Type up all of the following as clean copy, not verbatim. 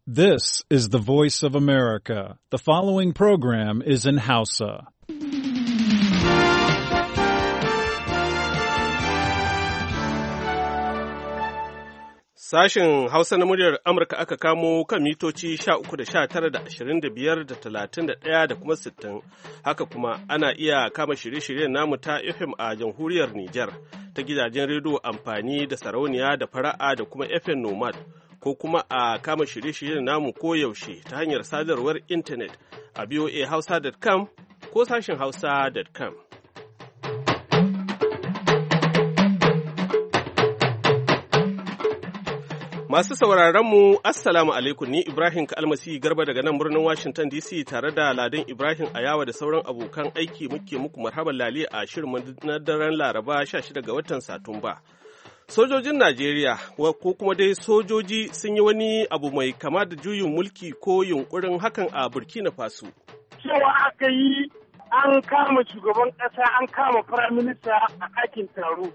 This is the voice of America. The following program is in Hausa. Sashen Hausa na muryar Amurka aka kamo kan mitoci 13 da 19 da 25 da 31 da kuma 60. Haka kuma ana iya kama shirye-shiryen namu ta FM a jamhuriyar Nijar ta gidajen rediyo amfani da sarauniya da fara'a da kuma FM Nomad. Ko kuma a kama shirye-shiryen namu koyaushe ta hanyar sadarwar intanet a voahausa.com ko sashen hausa.com. Masu sauraronmu, Assalamu alaikum, ni Ibrahim Kalmasi Garba daga nan birnin Washington DC tare da Ladan Ibrahim Ayawa da sauran abokan aiki muke muku marhaban lali a shirin na daren Laraba 16 ga watan Satumba. Sojojin Najeriya ko kuma dai sojoji sun yi wani abu mai kama da juyin mulki ko yunkurin hakan a Burkina Faso. Cewa aka yi an kama shugaban ƙasa an kama firaminista a ɗakin taro.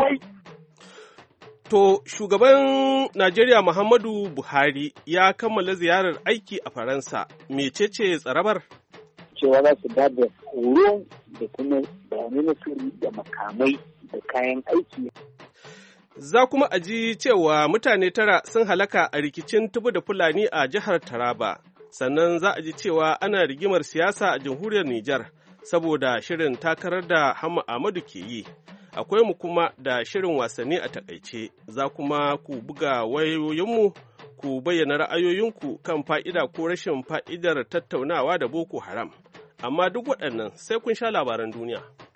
To, shugaban Najeriya Muhammadu Buhari ya kammala ziyarar aiki a Faransa. Mecece tsarabar? Cewa za su ba da horo da kuma bayanai da makamai da kayan aiki. Za kuma a ji cewa mutane 9 sun halaka a rikicin Tubu da Fulani a jihar Taraba. Sannan za a ji cewa ana rigimar siyasa a jamhuriyar Nijar saboda shirin takarar da Hamma Ahmadu ke yi. Akwai mu kuma da shirin wasanni a takaice, za kuma ku buga wayoyinmu ku bayyana ra'ayoyinku kan fa'ida ko rashin fa'idar tattaunawa da Boko Haram. Amma duk waɗannan sai kun sha labaran duniya.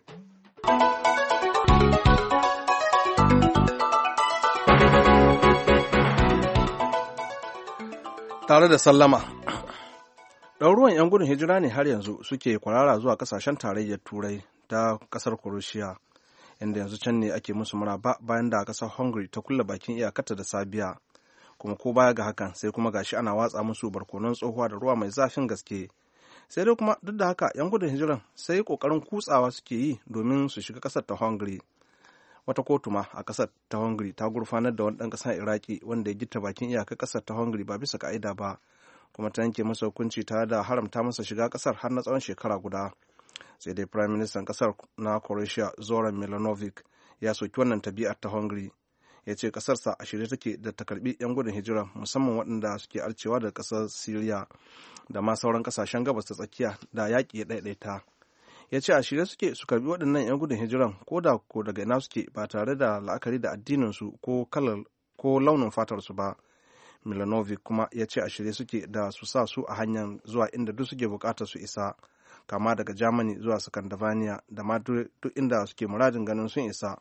Tare da sallama, ɗaruruwan 'yan gudun hijira ne har yanzu suke kwarara zuwa ƙasashen tarayyar Turai ta ƙasar Kuroshiya. Inda yanzu can ne ake musu maraba bayan da kasar Hungary ta kulle bakin iyakarta da Sabiya, kuma ko baya ga hakan sai kuma gashi ana watsa musu barkonon tsohuwa da ruwa mai zafin gaske. Sai dai kuma duk da haka 'yan gudun hijiran sai kokarin kutsawa suke yi domin su shiga kasar ta Hungary. Wata kotu ma a kasar ta Hungary ta gurfanar da wani ɗan ƙasar Iraki wanda ya gitta bakin iyakar kasar ta Hungary ba bisa ka'ida ba, kuma ta yanke masa hukunci tare da haramta masa shiga kasar har na tsawon shekara guda. Sai dai Prime Minister kasar na Croatia Zoran Milanovic ya soki wannan tabi'ar ta Hungary, ya ce kasarsa a shirye take da ta karbi 'yan gudun hijira musamman waɗanda suke arcewa da kasar Syria da ma sauran kasashen gabas ta tsakiya da yaƙi ya ɗaiɗaita. Ya ce a shirye suke su karbi waɗannan 'yan gudun hijiran ko da ko daga ina suke ba tare da la'akari da addininsu ko kalar ko launin fatarsu ba. Milanovic kuma ya ce a shirye suke da su sa su a hanyar zuwa inda duk suke buƙatar su isa, kama daga Germany zuwa Scandinavia da ma duk inda suke muradin ganin sun isa.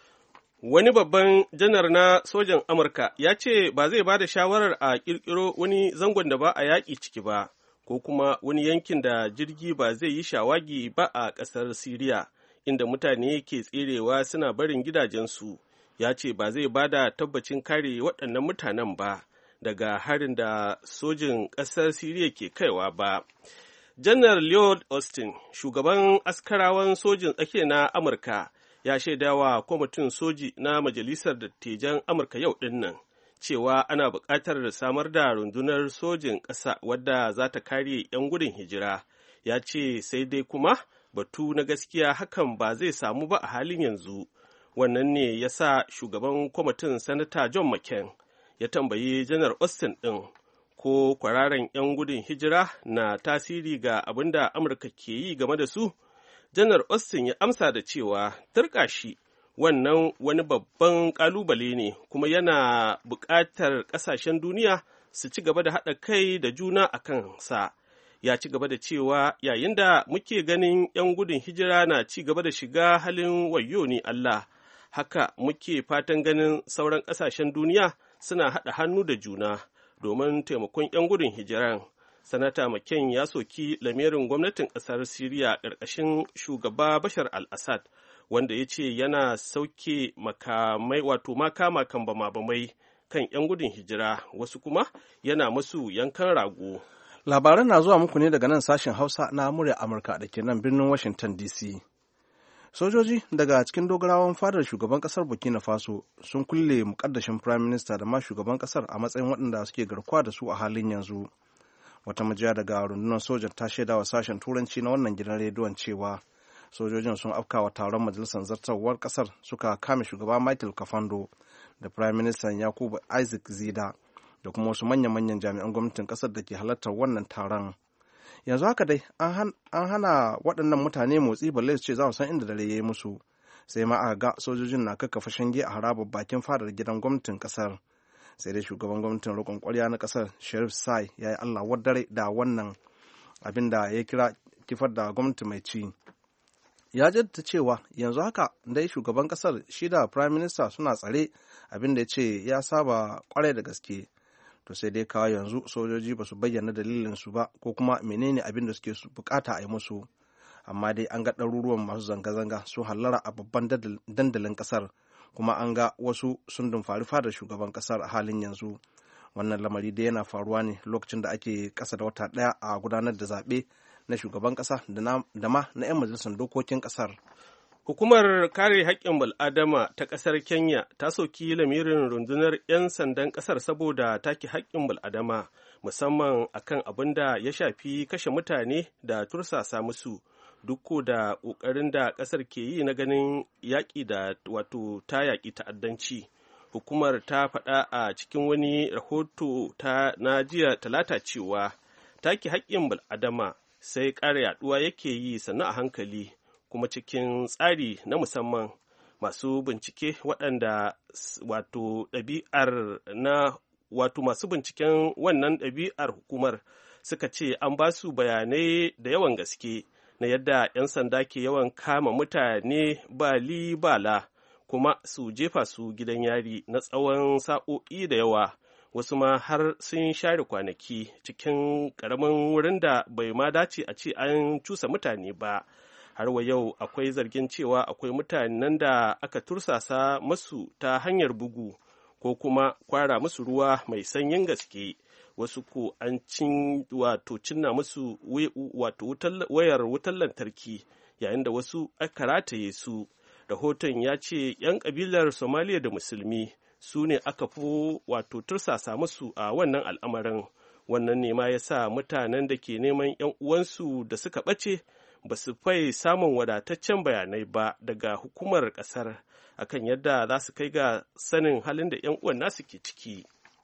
Wani babban janar na sojan Amurka ya ce ba zai ba da shawarar a ƙirƙiro wani zangon da ba a yaƙi ciki ba, ko kuma wani yankin da jirgi ba zai yi shawagi ba a ƙasar Siriya, inda mutane ke tserewa suna barin gidajensu. Ya ce ba zai ba da tabbacin kare waɗannan mutanen ba daga harin da sojin ƙasar Siriya ke kaiwa ba. Janar Lloyd Austin, shugaban askarawan sojin tsakiya na Amurka, ya shaidawa kwamitin soji na Majalisar Dattijan Amurka yau ɗin nan cewa ana buƙatar samar da rundunar sojin ƙasa wadda za ta kare 'yan gudun hijira. Ya ce sai dai kuma batu na gaskiya hakan ba zai samu ba a halin yanzu. Wannan ne ya sa shugaban kwamitin Sanata John McCain ya tambayi Janar Austin ɗin ko kwararen 'yan gudun hijira na tasiri ga abin da Amurka ke yi game da su. Janar Austin ya amsa da cewa turƙashi wannan wani babban ƙalubale ne kuma yana buƙatar ƙasashen duniya su ci gaba da haɗa kai da juna a kansa. Ya ci gaba da cewa yayin da muke ganin 'yan gudun hijira na ci gaba da shiga halin wayyo ni Allah, haka muke fatan ganin sauran ƙasashen duniya suna haɗa hannu da juna domin taimakon 'yan gudun hijiran. Sanata McCain ya soki lamirin gwamnatin ƙasar Siriya ƙarƙashin shugaba Bashar al-Assad, wanda ya ce yana sauke makamai wato makama kan bama-bamai kan 'yan gudun hijira, wasu kuma yana musu yankan rago. Labaran na zuwa muku ne daga nan sashen Hausa na murya Amurka da ke nan birnin Washington DC. Sojoji daga cikin dogarawan fadar shugaban kasar Burkina Faso sun kulle mukaddashin Prime Minister da ma shugaban kasar a matsayin waɗanda suke garkuwa da su a halin yanzu. Wata majiya daga rundunar sojan ta shaidawa sashen turanci na wannan gidan rediyon cewa sojojin sun afkawa taron majalisar zartarwar kasar suka kame shugaba Michael Kafando da Prime Minister Yakubu Isaac Zida da kuma wasu manyan jami'an gwamnatin kasar da ke halartar wannan taron. Yanzu haka dai an hana waɗannan mutane motsi balle su ce za su san inda dare ya yi musu, sai ma aka ga sojojin na kakkafa shange a harabar bakin fadar gidan gwamnatin kasar. Sai dai shugaban gwamnatin riƙon ƙwarya na kasar Sharif Sai ya yi Allah wadare da wannan abin da ya kira kifar da gwamnati mai ci. Ya jaddada cewa yanzu haka dai shugaban kasar shi da Prime Minister suna tsare, abin da ya ce ya saba kwarai da gaske. To sai dai kawo yanzu sojoji ba su bayyana dalilinsu ba ko kuma menene abin da suke bukata a yi musu, amma dai an ga ɗaruruwan masu zanga-zanga sun hallara a babban dandalin ƙasar, kuma an ga wasu sun dumfari fadar shugaban ƙasar a halin yanzu. Wannan lamari dai yana faruwa ne lokacin da ake ƙasa da wata ɗaya a gudanar da zaɓe na shugaban ƙasa da ma na 'yan majalisar dokokin ƙasar. Hukumar kare haƙƙin bal'adama ta ƙasar Kenya ta soki lamirin rundunar 'yan sandan ƙasar saboda take haƙƙin bal'adama, musamman akan abin da ya shafi kashe mutane da tursasa musu, duk da ƙoƙarin da ƙasar ke yi na ganin yaƙi da ta yaƙi ta'addanci. Hukumar ta faɗa a cikin wani rahoto na jiya Talata cewa take haƙƙin bal'adama sai ƙara yaɗuwa yake yi sannu a hankali, kuma cikin tsari na musamman. Masu bincike waɗanda masu binciken wannan ɗabi'ar hukumar suka ce an ba su bayanai da yawan gaske na yadda 'yan sanda ke yawan kama mutane bali bala kuma su jefa su gidan yari na tsawon sa'o'i da yawa, wasu ma har sun share kwanaki cikin ƙaramin wurin da bai ma dace a ce an cusa mutane ba. Har wa yau akwai zargin cewa akwai mutanen da aka tursasa masu ta hanyar bugu ko kuma kwara musu ruwa mai sanyin gaske, wasu ko an cinna musu wayar wutar lantarki, yayin da wasu aka rataye su. Rahoton ya ce 'yan kabilar Somaliya da Musulmi su ne aka fi tursasa musu a wannan al'amarin. Wannan ne ma ya sa mutanen da ke neman 'yan uwansu da suka ɓace ba su fai samun wadataccen bayanai ba daga hukumar ƙasar akan yadda za su kai ga sanin halin da 'yan uwan nasu ke ciki.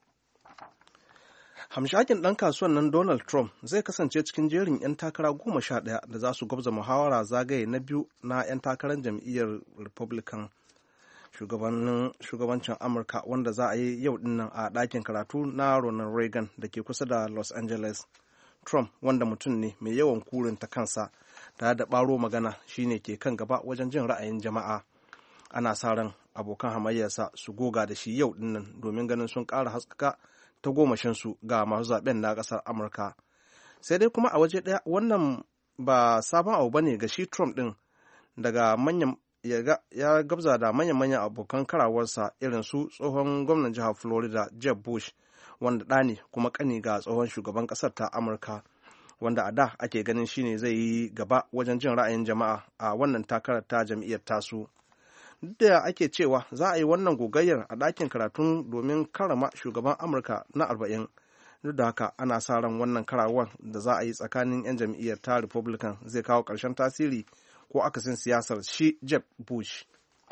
Hamshakin ɗan kasuwan nan Donald Trump zai kasance cikin jerin 'yan takara 11 da za su gwabza muhawara zagaye na biyu na 'yan takarar jam'iyyar Republican shugabancin Amurka, wanda za a yi yau dinnan a ɗakin karatu na Ronald Reagan da ke kusa da Los Angeles. Trump, wanda mutum ne mai yawan kurinta kansa tare da ɓaro magana, shine ke kan gaba wajen jin ra'ayin jama'a. Ana sa ran abokan hamayyarsa su goga da shi yau dinnan domin ganin sun ƙara haskaka ta gomashinsu ga masu zaben na ƙasar Amurka. Sai dai kuma a waje ɗaya wannan ba sabon abu bane ga shi Trump ɗin, daga ya gabza da manyan abokan karawarsa irin su tsohon gwamnan jihar Florida Jeb Bush, wanda ɗa ne kuma ƙani ga tsohon shugaban ƙasar ta Amurka, wanda a da ake ganin shine zai yi gaba wajen jin ra'ayin jama'a a wannan takarar ta jam'iyyar tasu. Duk da ake cewa za a yi wannan gogayyar a ɗakin karatun domin karama shugaban Amurka na 40, duk da haka ana sa ran wannan karawar da za a yi tsakanin 'yan jam'iyyar ta Republican zai kawo ƙarshen tasiri ko akasin siyasar shi Jeb Bush.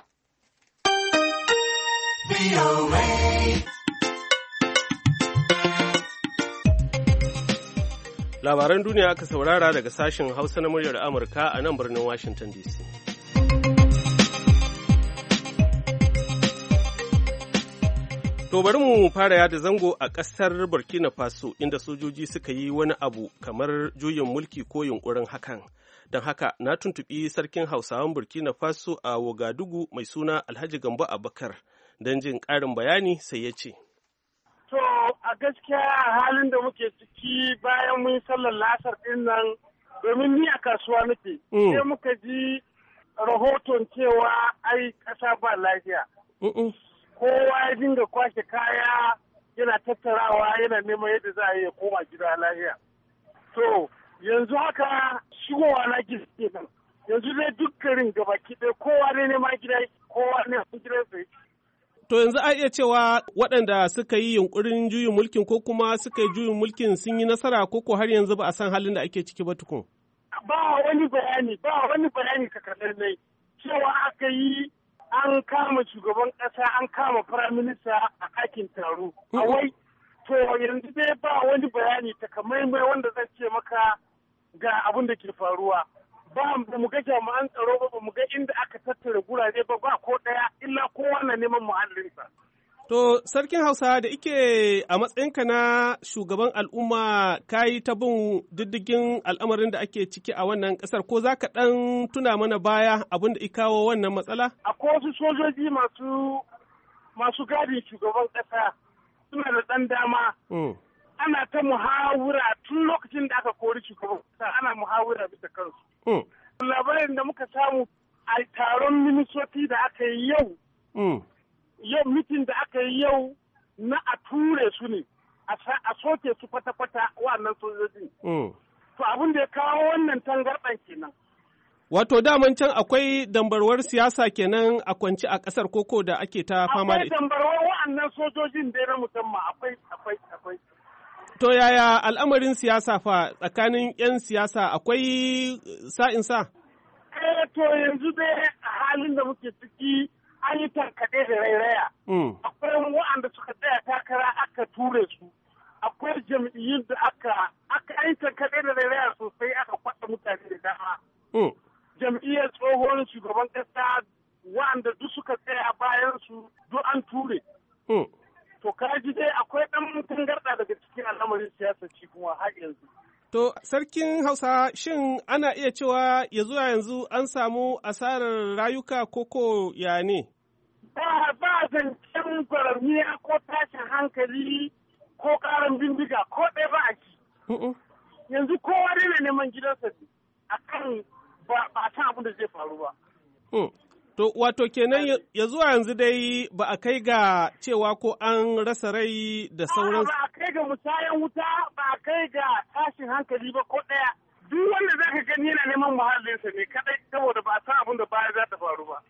Labaran duniya aka saurara daga sashen Hausa na muryar Amurka a nan birnin Washington DC. To bari mu fara yada zango a ƙasar Burkina Faso, inda sojoji suka yi wani abu kamar juyin mulki ko yunkurin hakan. Don haka na tuntuɓi sarkin Hausawan Burkina Faso a Wagadugu mai suna Alhaji Gambo Abubakar don jin ƙarin bayani, sai ya ce. To a gaskiya a halin da muke ciki bayan mun sallar lasar ɗin nan, domin ni a kasuwa nake, sai muka ji rahoton cewa ai ƙasa ba lafiya. Kowa ya dinga kwashe kaya yana tattarawa yana neman yadda za a yi koma gida lafiya. To yanzu haka shigowa na nan yanzu dai duk garin gabaki ɗaya kowa ne ma gida kowa ne gidansa. To yanzu a iya cewa waɗanda suka yi yunkurin juyin mulkin ko kuma suka yi juyin mulkin sun yi nasara ko har yanzu ba a san halin da ake ciki ba tukun. Ba wani bayani takardar ne cewa aka yi an kama shugaban ƙasa an kama firaminista a ɗakin taro. Awai to yanzu dai ba wani bayani takamaimai wanda zan ce maka ga abin da ke faruwa. Ba mu ga jami'an tsaro ba mu ga inda aka tattara gurare ba ko ɗaya illa kowa na neman muhallinsa. To sarkin Hausa da ike a matsayinka na shugaban al'umma ka yi ta bin diddigin al'amarin da ake ciki a wannan ƙasar ko za ka ɗan tuna mana baya abin da ikawo wannan matsala? Akwai wasu sojoji masu gadin shugaban ƙasa suna da ɗan dama. Ana ta muhawura tun lokacin da aka kori shugaban ƙasa ana muhawura bisa kansu. Labarin da muka samu a taron ministoci da aka yi yau. Yau mitin da aka yi yau na a ture su ne, a soke su kwata-kwata wannan sojojin. To abin da ya kawo wannan tangarɗan kenan. Wato daman can akwai dambarwar siyasa kenan a kwanci a ƙasar koko da ake ta fama da ita. Akwai dambarwar wa'annan sojojin dai na musamman akwai. To yaya al'amarin siyasa fa tsakanin 'yan siyasa akwai sa'insa? To yanzu dai a halin da muke ciki an yi tankaɗe da rairaya. Akwai waɗanda suka tsaya takara aka ture su. Akwai jam'iyyun da aka yi tankaɗe da rairaya sosai aka kwaɗa mutane da dama. Jam'iyyar tsohon shugaban ƙasa waɗanda duk suka tsaya bayan su duk an ture. To kaji dai akwai ɗan tangarɗa daga cikin al'amarin siyasa ci kuma har yanzu. To, Sarkin Hausa, shin ana iya cewa ya zuwa yanzu an samu asarar rayuka koko ya ne? Ba zancen gwaramiya ko tashin hankali ko ƙaran bindiga ko ɗaya ba a ci. Yanzu kowa ne na neman gidansa a kan ba a san abin da zai faru ba. To, wato kenan ya zuwa yanzu dai ba a kai ga cewa ko an rasa rai da sauran. Ba a kai ga musayan wuta, ba a kai ga tashin hankali ba ko ɗaya. Duk wanda za ka gani yana neman muhallinsa ne kaɗai saboda ba a san abin da baya za ta faru ba.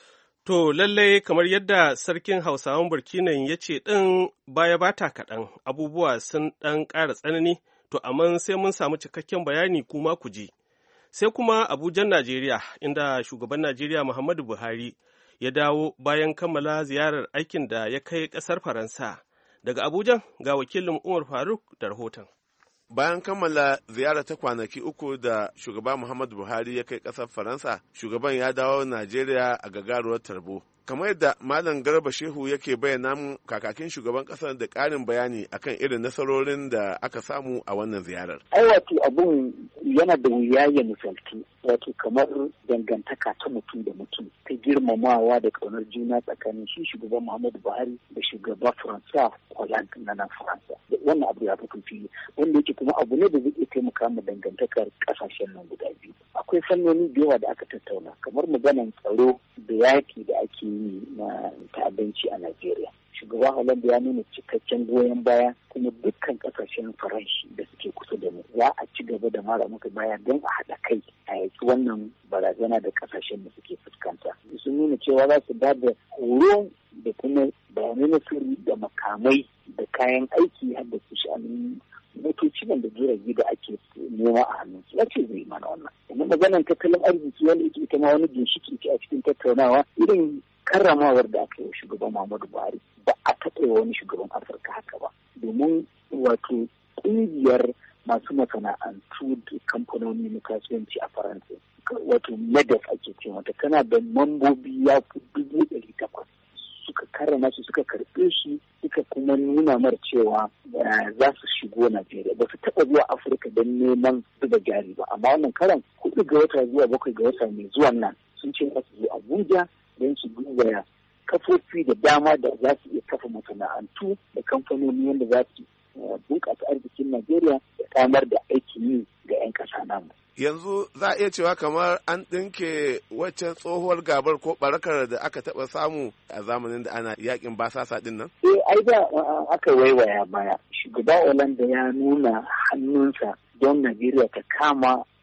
To, lallai kamar yadda sarkin Hausawan Burkinan ya ce ɗin baya ba ta kaɗan, abubuwa sun ɗan ƙara tsanani, to amma sai mun samu cikakken bayani kuma ku ji. Sai kuma Abujan Najeriya, inda shugaban Najeriya Muhammadu Buhari ya dawo bayan kammala ziyarar aikin da ya kai ƙasar Faransa. Daga Abujan ga wakilin Umar Faruk da rahoton. Bayan kammala ziyara ta kwanaki 3 da shugaba Muhammadu Buhari ya kai ƙasar Faransa, shugaban ya dawo Najeriya a gagaruwar tarbo. Kamar yadda Malam Garba Shehu yake bayyana mu kakakin shugaban ƙasar da ƙarin bayani akan irin nasarorin da aka samu a wannan ziyarar. Ai wato abun yana da wuya ya misaltu, wato kamar dangantaka ta mutum da mutum ta girmamawa da ƙaunar juna tsakanin shi shugaban Muhammadu Buhari da shugaba Faransa Hollande na nan Faransa. Wannan abu ya fito fili, wanda yake kuma abu ne da zai iya taimaka ma dangantakar ƙasashen nan guda biyu. Akwai fannoni da yawa da aka tattauna, kamar maganan tsaro da yaƙi da ake yi na ta'addanci a Najeriya. Shugaba Hollande ya nuna cikakken goyon baya kuma dukkan kasashen Faranshi da suke kusa da mu za a ci gaba da mara muka baya don a haɗa kai a yaki wannan barazana da kasashen da suke fuskanta. Sun nuna cewa za su ba da horo da kuma bayanai na sirri da makamai da kayan aiki har da su sha'anin motoci da jirage da ake nema a hannun su. Ya ce zai mana wannan. Kuma maganar tattalin arziki wanda yake ita ma wani ginshiki ce a cikin tattaunawa irin karramawar da aka yi wa shugaban Muhammadu Buhari ba a taɓa wani shugaban Afirka haka ba. Domin wato ƙungiyar masu masana'antu da kamfanoni na kasuwanci a Faransa wato MEDEF ake ce mata tana da mambobi ya fi 800 suka karrama shi suka karɓe shi suka kuma nuna mar cewa za su shigo Najeriya ba su taɓa zuwa Afirka don neman zuba jari ba amma wannan karan 4 ga wata zuwa 7 ga wata mai zuwan nan sun ce za su zo Abuja don su duba kafofi da dama da za su iya kafa masana'antu da kamfanoni wanda za su bunƙasa arzikin Najeriya da samar da aikin yi ga 'yan ƙasa namu. Yanzu za a iya cewa kamar an ɗinke waccan tsohuwar gabar ko barakar da aka taɓa samu a zamanin da ana yakin basasa ɗin nan? Ai da aka waiwaya baya. Shugaba Hollande ya nuna hannunsa don Najeriya ta kama a hurɗa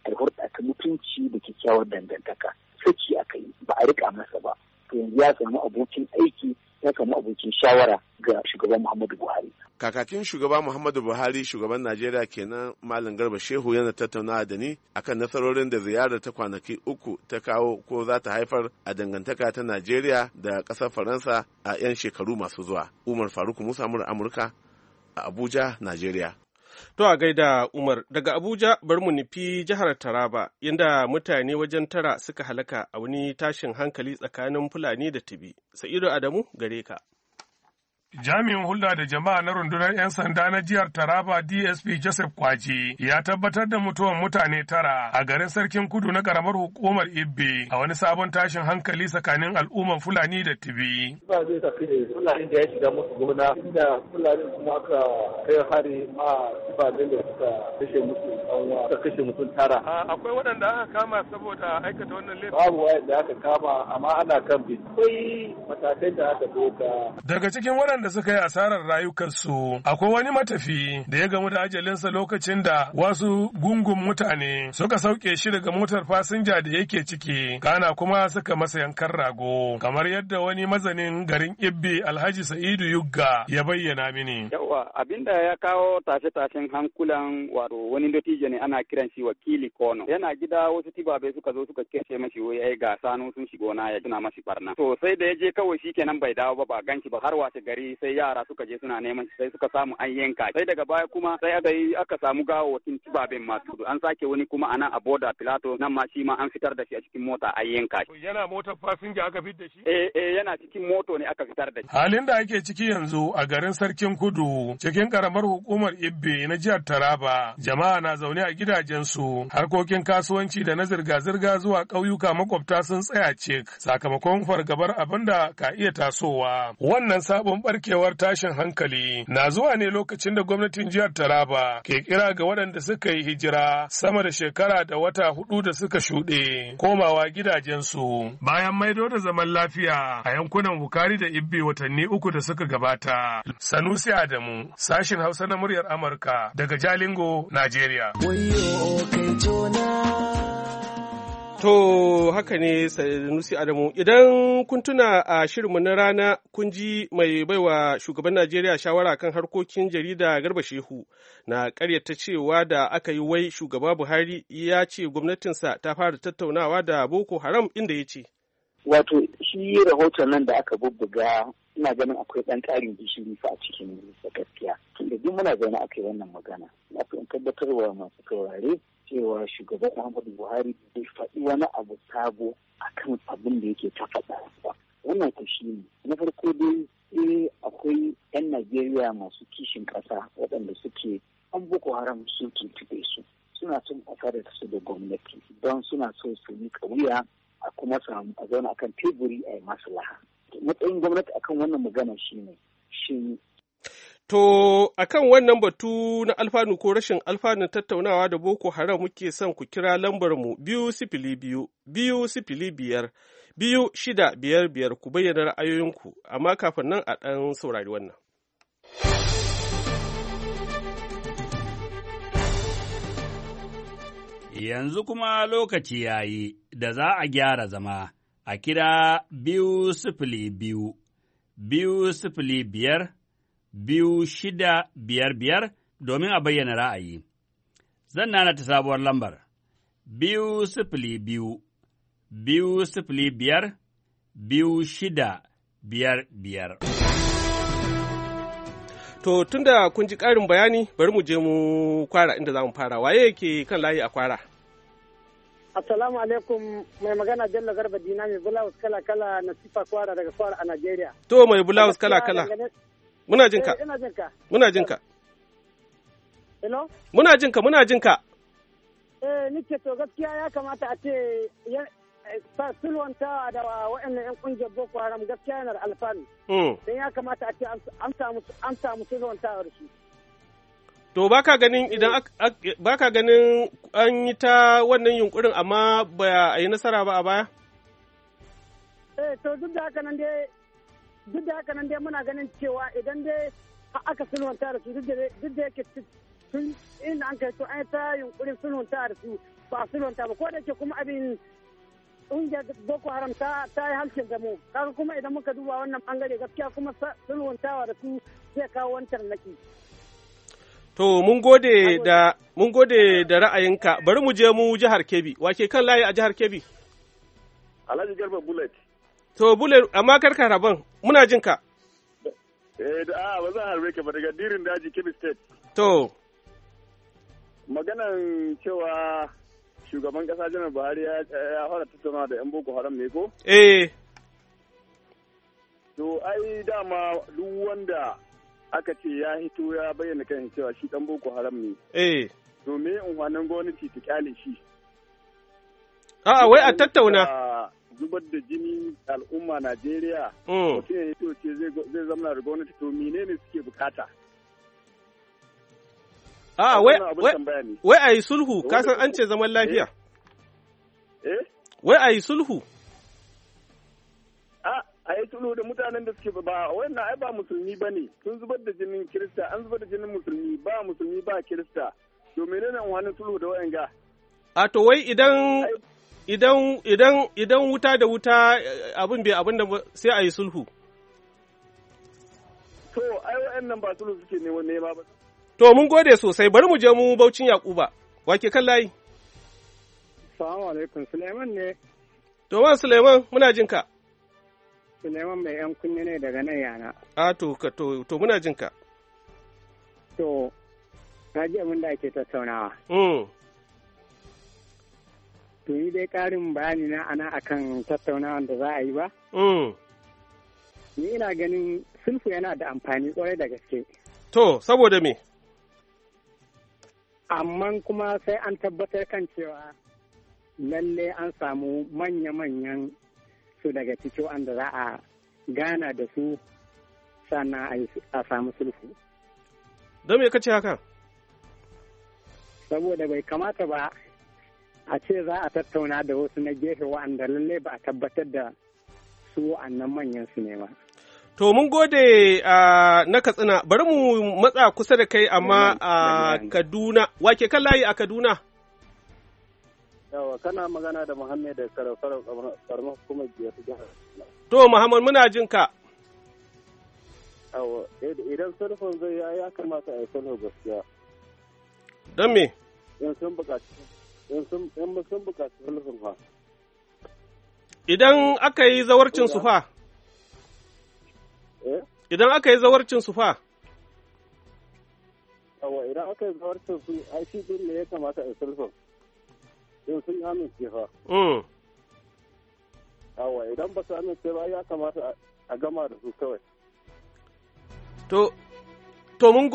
ta mutunci da kyakkyawar dangantaka. Saki aka yi ba a rika masa ba. To yanzu ya samu abokin aiki, ya samu abokin shawara ga shugaban Muhammadu Buhari. Kakakin shugaba Muhammadu Buhari, shugaban Najeriya kenan Malam Garba Shehu yana tattaunawa da ni akan nasarorin da ziyarar ta kwanaki 3 ta kawo ko za ta haifar a dangantaka ta Najeriya da ƙasar Faransa a 'yan shekaru masu zuwa. Umar Faruk Musa Amurka a Abuja, Najeriya. To a gaida Umar, daga Abuja bari mu nufi jihar Taraba, inda mutane wajen 9 suka halaka a wani tashin hankali tsakanin Fulani da Tibi. Sa'idu Adamu gare ka. Jami'in hulɗa da jama'a na rundunar 'yan sanda na jihar Taraba DSP Joseph Kwaji ya tabbatar da mutuwan mutane 9 a garin Sarkin Kudu na karamar hukumar Ibbe a wani sabon tashin hankali tsakanin al'umman Fulani da Tibi. Ba zai tafi Fulani da ya shiga musu gona, inda Fulani kuma aka kai hari ma Fulani da suka kashe musu ɗanwa, suka kashe mutum 9. Akwai waɗanda aka kama saboda aikata wannan laifin? Babu wanda aka kama, amma ana kan bi. Akwai matakai da aka doka. Daga cikin waɗanda suka yi asarar rayukansu akwai wani matafi da ya gamu da ajalinsa lokacin da wasu gungun mutane suka sauke shi daga motar fasinja da yake ciki, kana kuma suka masa yankan rago, kamar yadda wani mazanin garin Ibbi Alhaji Sa'idu Yugga ya bayyana mini. Yawa abinda ya kawo tashe-tashen hankulan wato wani dattijo ne ana kiran shi wakili Kono. Yana gida wasu tibabe suka zo suka keshe mashi wai ai ga sanu sun shigo na ya tuna mashi barna. To sai da ya je kawai shikenan bai dawo ba ganci ba har washe gari sai yara suka je suna neman shi sai suka samu an yanka. Sai daga baya kuma sai aka samu gawawakin tibaben masu an sake wani kuma ana a Boda Plateau nan ma shi ma an fitar da shi a cikin mota an yanka. Yana motar fasinja aka fitar da shi? Yana cikin moto ne aka fitar da shi. Halin da ake ciki yanzu a garin Sarkin Kudu cikin karamar hukumar Ibbe na jihar Taraba, jama'a na zaune a gidajensu, harkokin kasuwanci da na zirga-zirga zuwa ƙauyuka makwabta sun tsaya cik sakamakon fargabar abin da ka iya tasowa. Wannan sabon barkewar tashin hankali na zuwa ne lokacin da gwamnatin jihar Taraba ke kira ga waɗanda suka yi hijira sama da shekara da wata 4 da suka shuɗe komawa gidajensu bayan maido da zaman lafiya a yankunan Bukari da Ibbi watanni 3 da suka gabata. Sanusi Adamu, sashin Hausa na muryar Amurka daga Jalingo, Najeriya. To haka ne Sanusi Adamu, idan kun tuna a shirinmu na rana kun ji mai baiwa shugaban Najeriya shawara kan harkokin jarida Garba Shehu na karyata cewa da aka yi wai shugaba Buhari ya ce gwamnatinsa ta fara tattaunawa da Boko Haram inda ya ce. Wato shi rahoton nan da aka bubbuga ina ganin akwai ɗan ƙarin gishiri fa a cikin gaskiya. Tunda duk muna zaune aka yi wannan magana. Na fi tabbatarwa masu saurare cewa shugaban Muhammadu Buhari bai faɗi wani abu sabo akan abin da yake ta faɗa ba. Wannan ku shi ne. Na farko dai akwai 'yan Najeriya masu kishin ƙasa waɗanda suke an Boko Haram sun tuntuɓe su. Suna son a fara su da gwamnati don suna so su yi wuya a kuma samu a zauna akan teburi a yi maslaha. Matsayin gwamnati akan wannan magana shine shi. To akan wannan batu na alfanu ko rashin alfanun tattaunawa da Boko Haram muke son ku kira lambar mu 202 205 2655 ku bayyana ra'ayoyinku, amma kafin nan a ɗan saurari wannan. Yanzu kuma lokaci ya yi da za a gyara zama a kira 202 205 2655 domin a bayyana ra'ayi. Zan nana ta sabuwar lambar 202 205 2655. To tunda kun ji ƙarin bayani bari mu je mu kwara inda za mu fara. Waye yake kan layi a kwara? Assalamu alaikum, mai magana Bello Garba Dina mai bulawus kala-kala na sifa kwara daga kwara a Najeriya. To mai bulawus kala-kala. Muna jinka. Ina jinka. Muna jinka. Hello? Muna jinka. Nike to gaskiya ya kamata a ce sulwantawa da waɗannan 'yan ƙungiyar Boko Haram gaskiya yana da alfanu. Don ya kamata a ce an samu sulwantawa da shi. To baka ganin an yi ta wannan yunkurin amma ba a yi nasara ba a baya? To duk da haka nan dai muna ganin cewa idan dai aka sulwanta da su duk da yake tun ina an kai to an ta yunkurin sulhunta da su ba sulhunta ba, ko da ke kuma abin ƙungiyar Boko Haram ta yi halshen gamo, kaga kuma idan muka duba wannan bangare gaskiya kuma sulhuntawa da su zai kawo wani tarnaki. To mun gode da ra'ayinka, bari mu je mu jihar Kebbi, wake kan layi a jihar Kebbi? Alhaji Garba Bullet. To Bullet, amma karka rabon, muna jin ka. Ba zan harbe ka ba daga dirin daji Kebbi State. To. Maganan cewa shugaban kasa Janar Buhari ya fara tattaunawa da 'yan Boko Haram ne ko? To ai dama duk wanda aka ce ya hito ya bayyana kan cewa shi dan Boko Haram ne. To me unhwanin gwamnati ta kyale shi? Wai a tattauna. Zubar da jini al'umma Najeriya. Mutum ya hito ce zai zama da gwamnati to menene suke bukata? Wai a yi sulhu, kasan an ce zaman lafiya. Wai a yi sulhu. A yi sulhu da mutanen da suke ba, wannan ai ba musulmi ba ne, sun zubar da jinin Kirista, an zubar da jinin musulmi ba Kirista, to menene wani sulhu da wayan ga? To wai idan wuta da wuta abin da sai a yi sulhu. To, ai wayannan ba sulhu suke nema ba. To, mun gode sosai, bari mu je mu Baucin Yakuba, wake kan layi? Salamu alaikum, Suleiman ne. To, man Suleiman, muna jin ka. Suleiman mai ‘yan kunya ne daga nan yana. To, muna jin ka. To, na ji abin da ake tattaunawa. To, ni dai ƙarin bayani na ana akan tattaunawan da za a yi ba? Ni ina ganin sulhu yana da amfani ƙwarai da gaske. To, saboda me? Amma kuma sai an tabbatar kan cewa lalle an samu manya-manyan su daga ciki wanda za a gana da su sannan a samu sulhu. Don me kace haka? Saboda bai kamata ba a ce za a tattauna da wasu na gefe wa'anda lalle ba a tabbatar da su wa'annan manyan su ne ba. To mun gode na Katsina, bari mu matsa kusa da kai amma a Kaduna, wake kan layi a Kaduna? Yawa, kana magana da Muhammad da karamar hukumar jihar. To Muhammad muna jin ka. Yawa, idan sulhun zai ya kamata a yi sulhu gaskiya. Don me? In sun buƙaci sulhun fa. Idan aka yi zawarcin su fa? Idan aka yi zawarcin su fa? Yawa, idan aka yi zawarcin su, ai shi din ne ya kamata a yi sulhun. In sun amince fa. Yawa, idan ba su amince ba ya kamata a gama da su kawai. To mun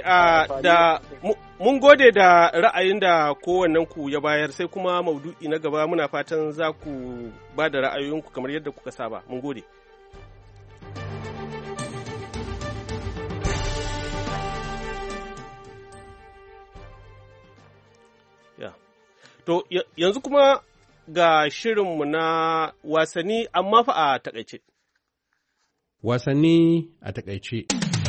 gode da ra'ayin da kowannen ku ya bayar, sai kuma maudu'i na gaba muna fatan za ku ba da ra'ayoyinku kamar yadda kuka saba. Mun gode. To, yanzu kuma ga shirinmu na wasanni, amma fa a takaice. Wasanni a takaice.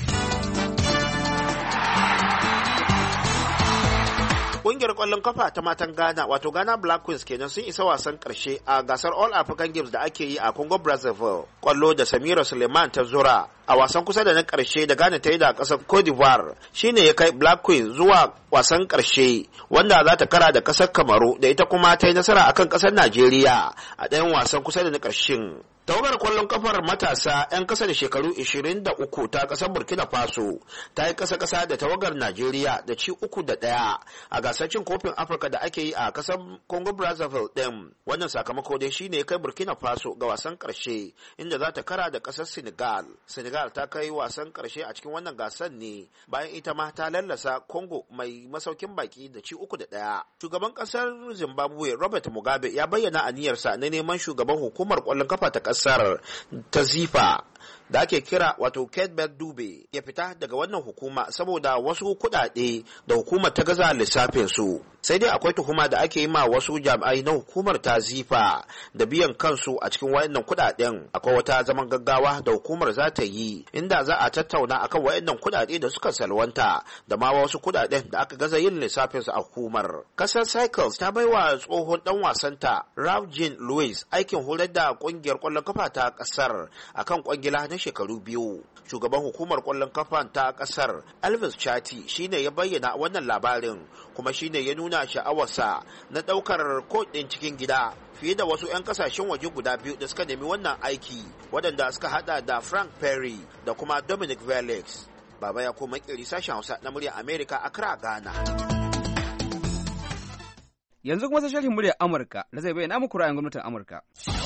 Ƙungiyar ƙwallon kafa ta matan Ghana, wato Ghana Black Queens kenan, sun isa wasan ƙarshe a gasar All African Games da ake yi a Congo Brazzaville. Ƙwallo da Samira Suleiman ta zura a wasan kusa da na ƙarshe da Ghana ta yi da ƙasar Cote d'Ivoire shine ya kai Black Queens zuwa wasan ƙarshe, wanda za ta kara da ƙasar Kamaru, da ita kuma ta yi nasara akan ƙasar Najeriya a ɗayan wasan kusa da na ƙarshen. Tawagar kwallon kafar matasa 'yan kasa da shekaru 23 ta kasar Burkina Faso ta yi kasa-kasa da tawagar Najeriya da ci 3-1 a gasar cin kofin Afirka da ake yi a kasar Congo Brazzaville ɗin. Wannan sakamako dai shine ya kai Burkina Faso ga wasan ƙarshe, inda za ta kara da kasar Senegal. Senegal ta kai wasan ƙarshe a cikin wannan gasar ne bayan ita ma ta lallasa Congo mai masaukin baki da ci 3-1. Shugaban kasar Zimbabwe Robert Mugabe ya bayyana aniyarsa na neman shugaban hukumar kwallon kafa ta kasar ta zifa da ake kira wato Cuthbert Dube ya fita daga wannan hukuma saboda wasu kuɗaɗe da hukumar ta gaza lissafin su. sai dai akwai tuhuma da ake yi ma wasu jami'ai na hukumar ta zifa da biyan kansu a cikin wayannan kudaden. Akwai wata zaman gaggawa da hukumar za ta yi inda za a tattauna akan wayannan kudade da suka salwanta da ma wasu kudaden da aka gaza yin lissafinsu a hukumar. Kasar Cycles ta baiwa tsohon dan wasanta Ralph Jean Louis aikin horar da kungiyar kwallon kafa ta kasar akan kwangila na shekaru 2. Shugaban hukumar kwallon kafa ta kasar Elvis Chati shine ya bayyana wannan labarin, kuma shine ya nuna sha'awarsa na daukar kodin cikin gida fiye da wasu 'yan kasashen waje guda 2 da suka nemi wannan aiki, waɗanda suka hada da Frank Perry da kuma Dominic Felix. Baba ya koma kiri sashen Hausa na muryar America, Accra, Ghana. Yanzu kuma sai sharhin muryar Amurka da zai bayyana muku ra'ayin gwamnatin Amurka.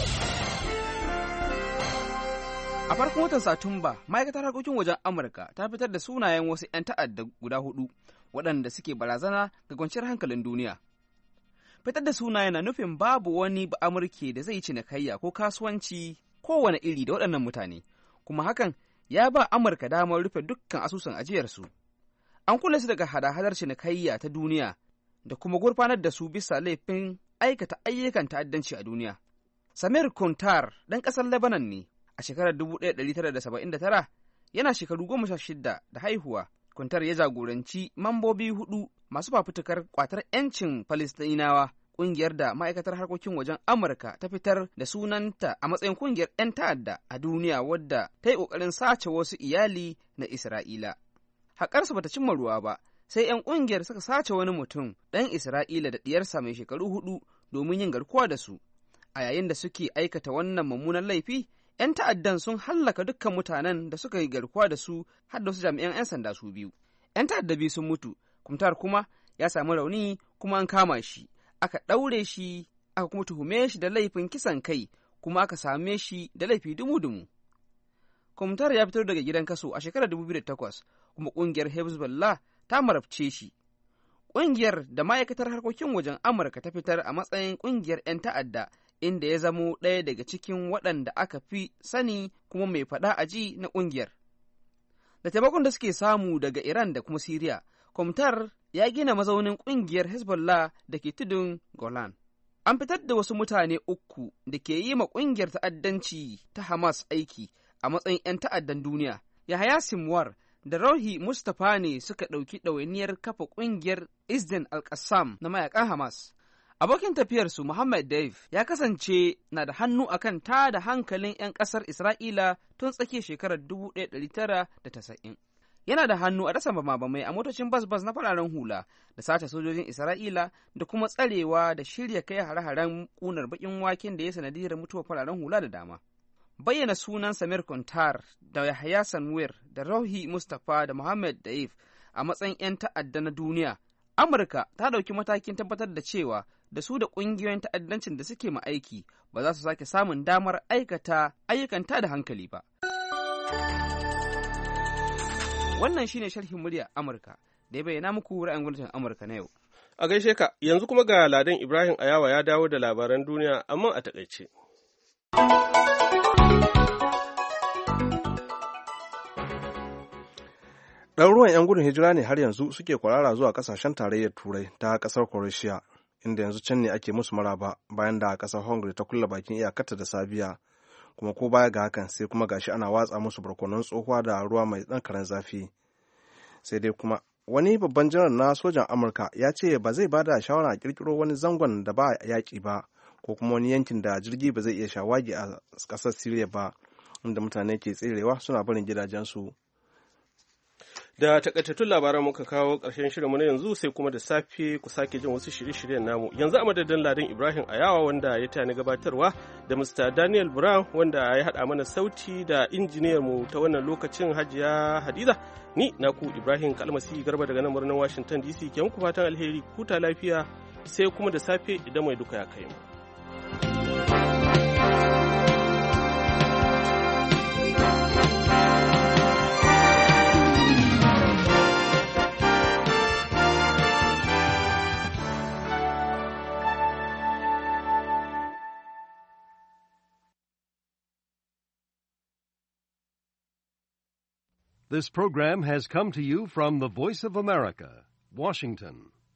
A farkon watan Satumba, ma'aikatar harkokin wajen Amurka ta fitar da sunayen wasu 'yan ta'adda guda 4 waɗanda suke barazana ga kwanciyar hankalin duniya. Fitar da sunayen na nufin babu wani Amurke da zai cinikayya ko kasuwanci kowane iri da waɗannan mutane, kuma hakan ya ba Amurka damar rufe dukkan asusun ajiyarsu. An kula su daga hada-hadar cinikayya ta duniya da kuma gurfanar da su bisa laifin aikata ayyukan ta'addanci a duniya. Samir Kuntar ɗan ƙasar Lebanon ne. A shekarar 1979 yana shekaru 16 da haihuwa. Kuntar ya jagoranci mambobi 4 masu fafutukar kwatar 'yancin Falistinawa, ƙungiyar da ma'aikatar harkokin wajen Amurka ta fitar da sunanta a matsayin ƙungiyar 'yan ta'adda a duniya, wadda ta yi ƙoƙarin sace wasu iyali na Isra'ila. Haƙarsu bata cimma ruwa ba, sai 'yan ƙungiyar suka sace wani mutum ɗan Isra'ila da ɗiyarsa mai shekaru 4 domin yin garkuwa da su. A yayin da suke aikata wannan mummunan laifi, 'yan ta'addan sun hallaka dukkan mutanen da suka yi garkuwa da su, har da wasu jami'an 'yan sanda su 2. 'Yan ta'adda 2 sun mutu, Kumtar kuma ya samu rauni kuma an kama shi, aka ɗaure shi, aka kuma tuhume shi da laifin kisan kai, kuma aka same shi da laifi dumu-dumu. Kumtar ya fito daga gidan kaso a shekarar 2008, kuma ƙungiyar Hezbollah ta marabce shi. Ƙungiyar da ma'aikatar harkokin wajen Amurka ta fitar a matsayin ƙungiyar 'yan ta'adda, inda ya zamo ɗaya daga cikin waɗanda aka fi sani kuma mai faɗa a ji na ƙungiyar. Da taimakon da suke samu daga Iran da kuma Siriya, Kumtar ya gina mazaunin ƙungiyar Hezbollah da ke tudun Golan. An fitar da wasu mutane 3 da ke yi ma ƙungiyar ta'addanci ta Hamas aiki a matsayin 'yan ta'addan duniya. Yahaya Sinwar da Rauhi Mustapha ne suka ɗauki ɗawainiyar kafa ƙungiyar Isdin al-Qassam na mayakan Hamas. Abokin tafiyarsu Muhammad Daif ya kasance na da hannu akan tada hankalin 'yan ƙasar Isra'ila tun tsakiyar shekarar 1990. Yana da hannu a dasa bamabamai a motocin bas-bas na fararen hula da sace sojojin Isra'ila da kuma tsarewa da shirya kai hare-haren ƙunar baƙin waken da ya sanadiyar mutuwar fararen hula da dama. Bayyana sunan Samir Kuntar da Yahya Sanwir da Rauhi Mustapha da Muhammad Daif a matsayin 'yan ta'adda na duniya, Amurka ta ɗauki matakin tabbatar da cewa da su da ƙungiyoyin ta'addancin da suke ma aiki ba za su sake samun damar aikata ayyukanta da hankali ba. Wannan shine sharhin murya Amurka da ya bayyana muku ra'ayin gwamnatin Amurka na yau. A gaishe ka, yanzu kuma ga Ladan Ibrahim Ayawa ya dawo da labaran duniya amma a takaice. Ɗaruruwan 'yan gudun hijira ne har yanzu suke kwarara zuwa ƙasashen tarayyar Turai ta ƙasar Croatia, inda yanzu can ne ake musu maraba bayan da ƙasar Hungary ta kulle bakin iyakarta da Sabiya, kuma ko baya ga hakan sai kuma gashi ana watsa musu barkonon tsohuwa da ruwa mai ɗan karen zafi. Sai dai kuma wani babban janar na sojan Amurka ya ce ba zai bada shawara a ƙirƙiro wani zangon da ba yaƙi ba, ko kuma wani yankin da jirgi ba zai iya shawagi a ƙasar Siriya ba, inda mutane ke tserewa suna barin gidajensu. Da takaitattun labaran muka kawo ƙarshen shirinmu na yanzu, sai kuma da safe ku sake jin wasu shirye-shiryen namu. Yanzu a madadin Ladan Ibrahim Ayawa wanda ya tani gabatarwa, da Mr. Daniel Brown wanda ya haɗa mana sauti, da injiniyar mu ta wannan lokacin Hajiya Hadiza, ni naku Ibrahim Kalmasi Garba daga nan birnin Washington DC ke muku fatan alheri, huta lafiya, sai kuma da safe idan mai duka ya kai mu. This program has come to you from the Voice of America, Washington.